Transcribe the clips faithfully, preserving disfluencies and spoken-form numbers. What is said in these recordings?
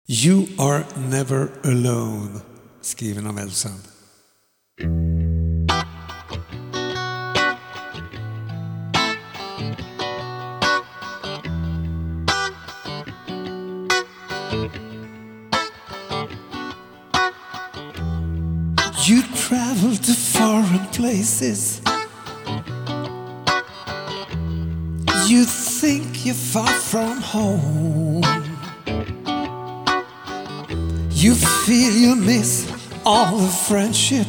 You are never alone, skriven av Elsan. You travel to foreign places. You think you're far from home. You feel you miss all the friendship,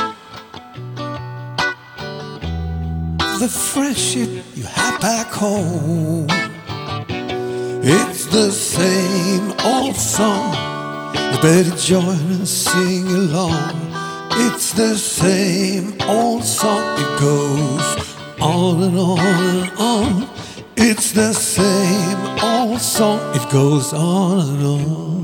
the friendship you have back home. It's the same old song, you better join and sing along. It's the same old song, it goes on and on and on. It's the same old song, it goes on and on.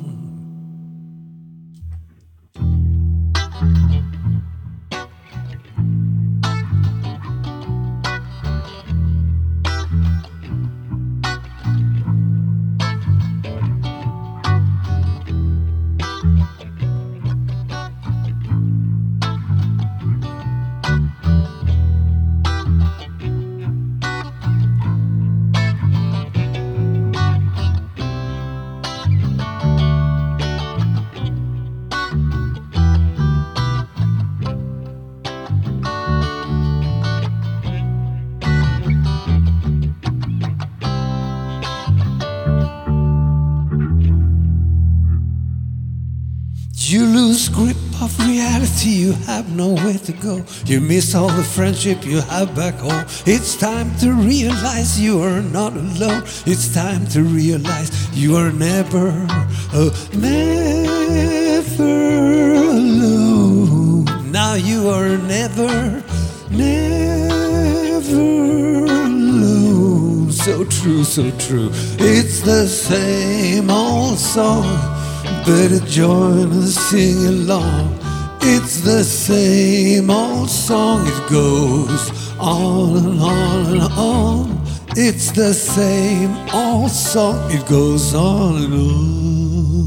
You lose grip of reality, you have nowhere to go. You miss all the friendship you have back home. It's time to realize you are not alone. It's time to realize you are never, oh, never alone. Now you are never, never alone. So true, so true. It's the same old song, better join and sing along. It's the same old song, it goes on and on and on. It's the same old song, it goes on and on.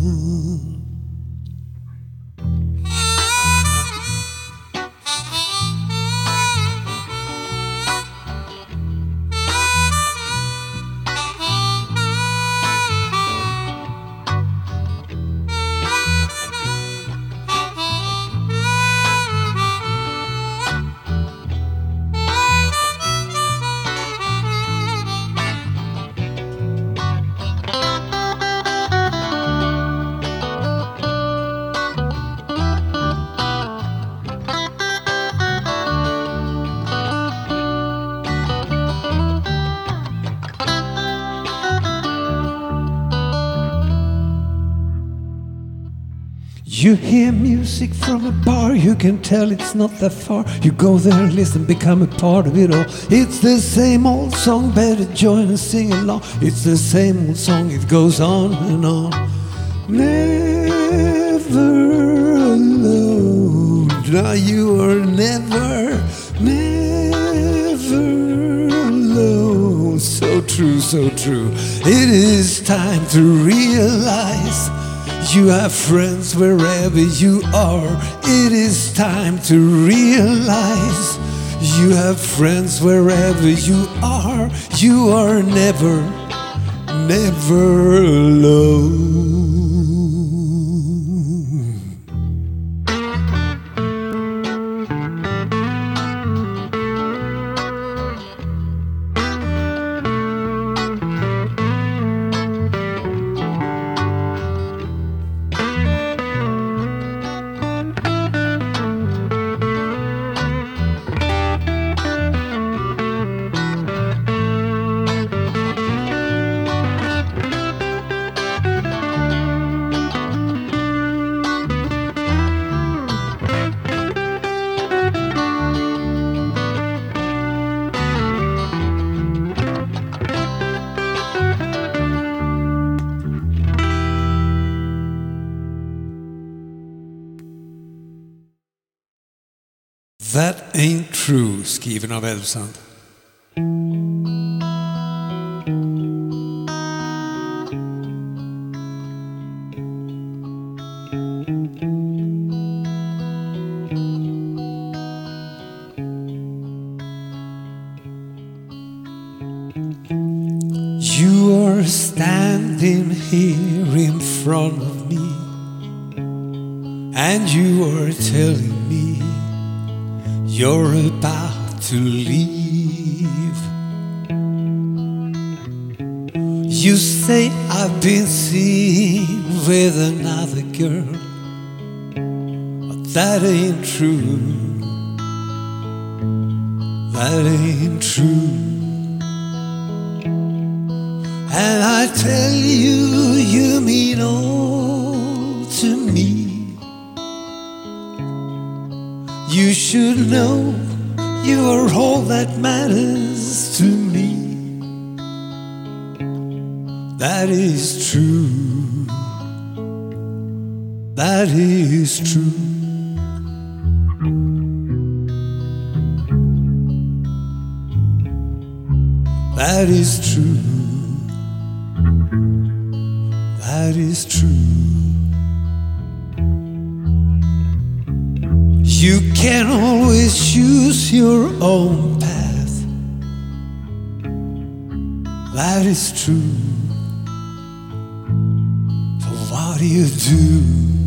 You hear music from a bar, you can tell it's not that far. You go there, listen, become a part of it all. It's the same old song, better join and sing along. It's the same old song, it goes on and on. Never alone. Now you are never, never alone. So true, so true. It is time to realize you have friends wherever you are. It is time to realize you have friends wherever you are. You are never, never alone. That ain't true, skriven av Elsan. standing here in front of me, and you are telling me you're about to leave. You say I've been seen with another girl, but that ain't true. That ain't true. And I tell you, you mean all to me. You should know you are all that matters to me. That is true. That is true. That is true. That is true. You can always choose your own path. That is true. So what do you do?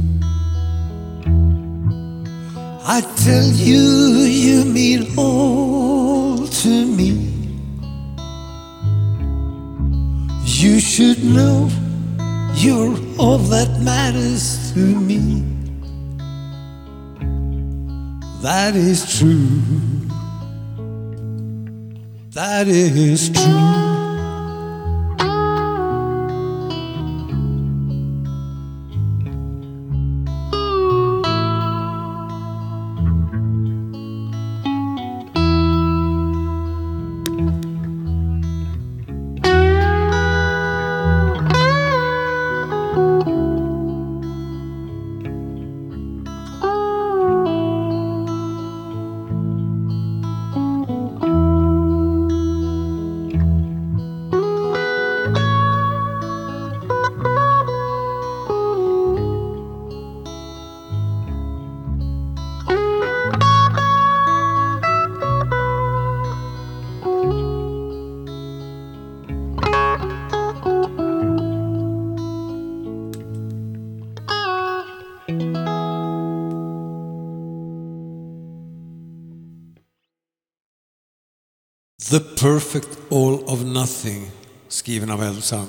I tell you, you mean all to me. You should know you're all that matters to me. That is true. That is true. The Perfect All of Nothing, skriven av Elvsand.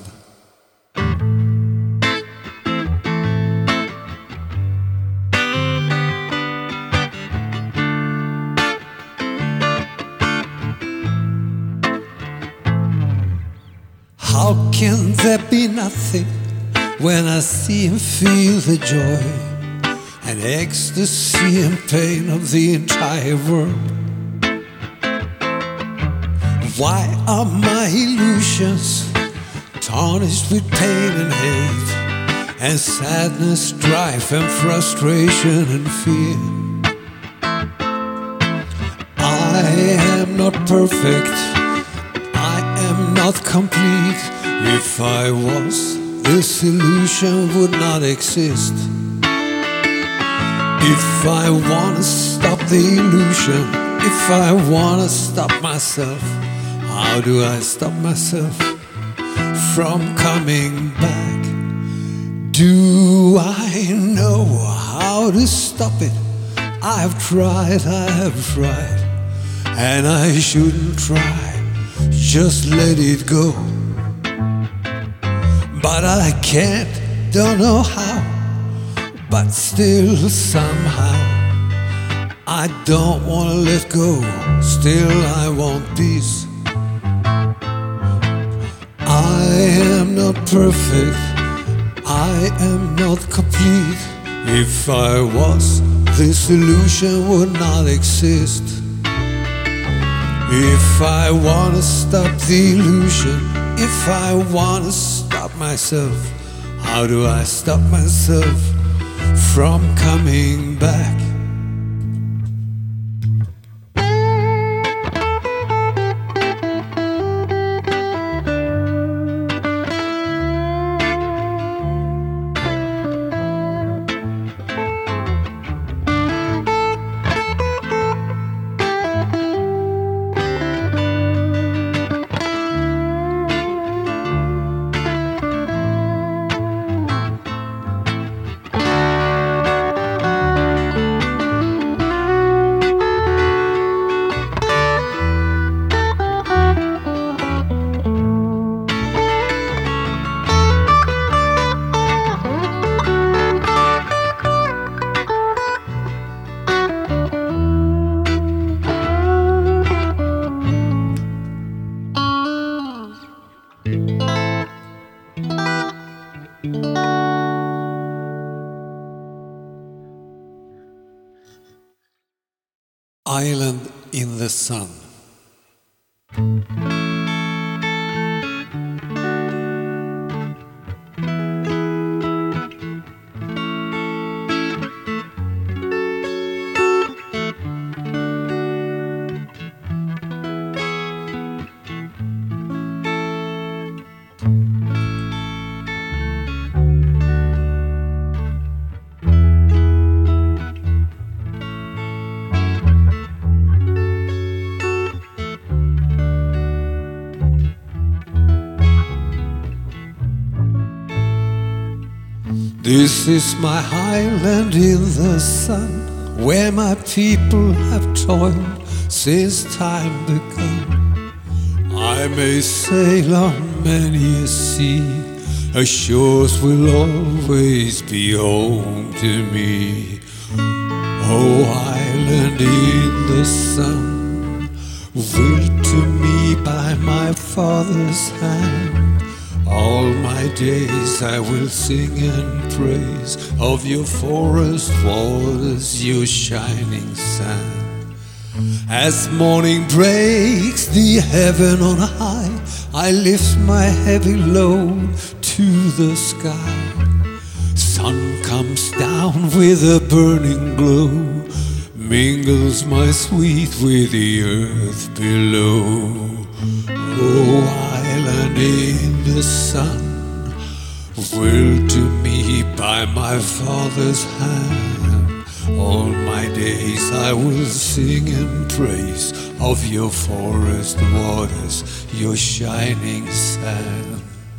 How can there be nothing when I see and feel the joy and ecstasy and pain of the entire world? Why are my illusions tarnished with pain and hate and sadness, strife and frustration and fear? I am not perfect, I am not complete. If I was, this illusion would not exist. If I wanna stop the illusion, if I wanna stop myself, how do I stop myself from coming back? Do I know how to stop it? I've tried, I have tried, and I shouldn't try, just let it go. But I can't, don't know how, but still somehow I don't wanna let go, still I want peace. I am not perfect, I am not complete. If I was, this illusion would not exist. If I wanna stop the illusion, if I wanna stop myself, how do I stop myself from coming back? Island in the Sun. This is my island in the sun, where my people have toiled since time begun. I may sail on many a sea, her shores will always be home to me. Oh, island in the sun, willed to me by my father's hand. All my days I will sing and praise of your forest waters, your shining sun. As morning breaks the heaven on high, I lift my heavy load to the sky. Sun comes down with a burning glow, mingles my sweet with the earth below. Oh, island in the sun, willed to me by my father's hand. All my days I will sing and praise of your forest waters, your shining sand.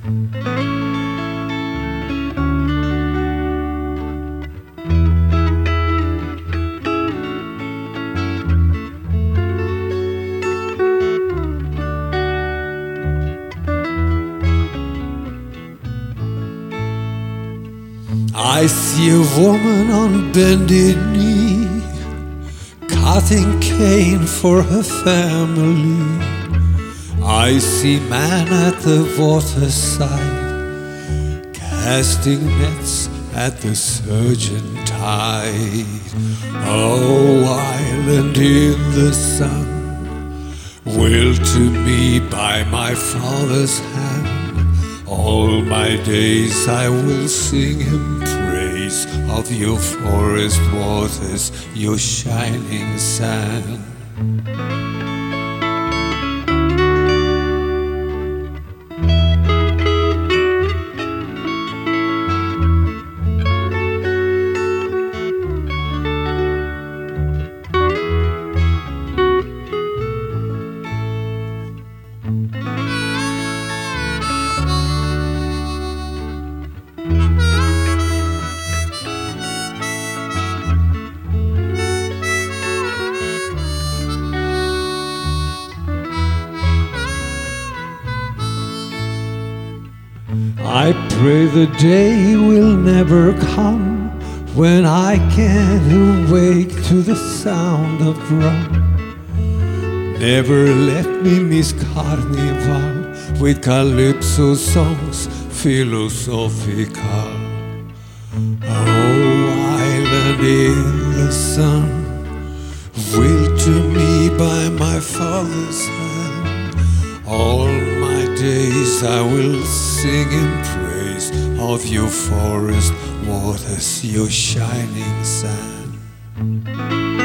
I see a woman on bended knee, cutting cane for her family. I see man at the waterside, casting nets at the surging tide. Oh, island in the sun, willed to me by my father's hand. All my days I will sing and praise of your forest waters, your shining sand. I pray the day will never come when I can't awake to the sound of drum. Never let me miss Carnival with calypso songs philosophical. Oh, island in the sun, willed to me by my father's hand. All my days I will sing in praise of your forest waters, your shining sand.